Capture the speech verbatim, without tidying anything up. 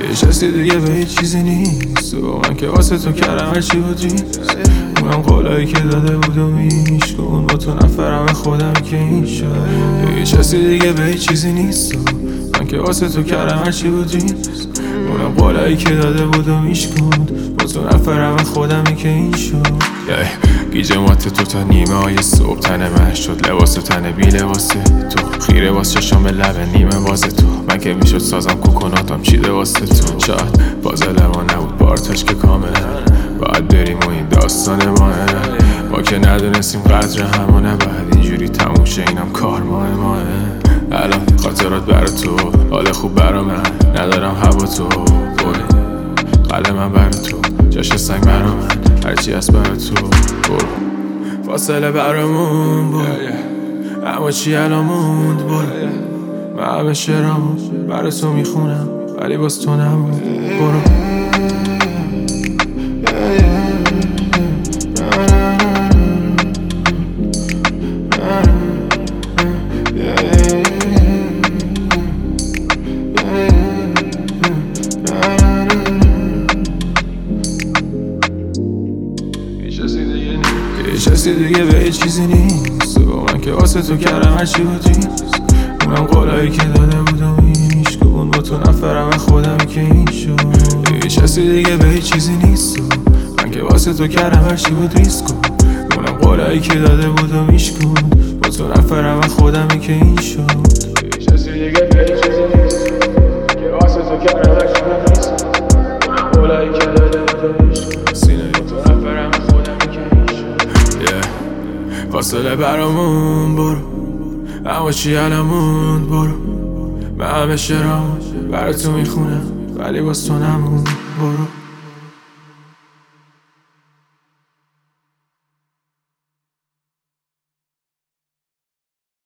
نشستی دیگه به هیچ چیزی نیست و من که واسه تو کردم هرچی بود ریست. اونم قولایی که داده بود و میشکن با تو نفرم خودم که این شد. نشستی دیگه به هیچ چیزی نیست و من که واسه تو کردم هرچی بود ریست. اونم قولایی که داده بود و میشکن با تو نفرم خودمی که این شد. گیجه مات تو تا نیمه های صبح تن من شد لباس و تن بی لباس تو خیره واس چشام به لب نیمه باز تو من که میشد سازم کوکوناتم چیده واسه تو. شاید پازل ما نبود بارتاش که کامله باید بریم و این داستان ماه ما که ندونستیم قدر همونه بعد اینجوری تموم شه اینم کار ماه ماه. الان خاطرات برا تو حال خوب برا من ندارم هوا تو بره قلب من برا تو جاش سنگ برا من هرچی هست برا تو برو فاصله برامون برو اما چی الان موند برو من همه شعرامو برا تو میخونم ولی باز تو نمون برو. نشستی دیگه به هیچ چیزی نیست و من که واسه تو کردم هرچی بود ریست. اونم قولایی که داده بود و میشکن با تو نفرم خودم که این شد. نشستی دیگه به هیچ چیزی نیست و من که واسه تو کردم هرچی بود ریست کن. اونم قولایی که داده بود و میشکن با تو نفرم خودمی که این شد. نشستی دیگه به هیچ چیزی نیست که واسه تو کردم هرچی بود ریست. اونم قولایی که داده بود و میشکن سینه با تو نفرم خودمی که این شد. فاصله برامون برو اما چی الان موند برو من همه شعرامو برا تو میخونم ولی باز تو نمون برو.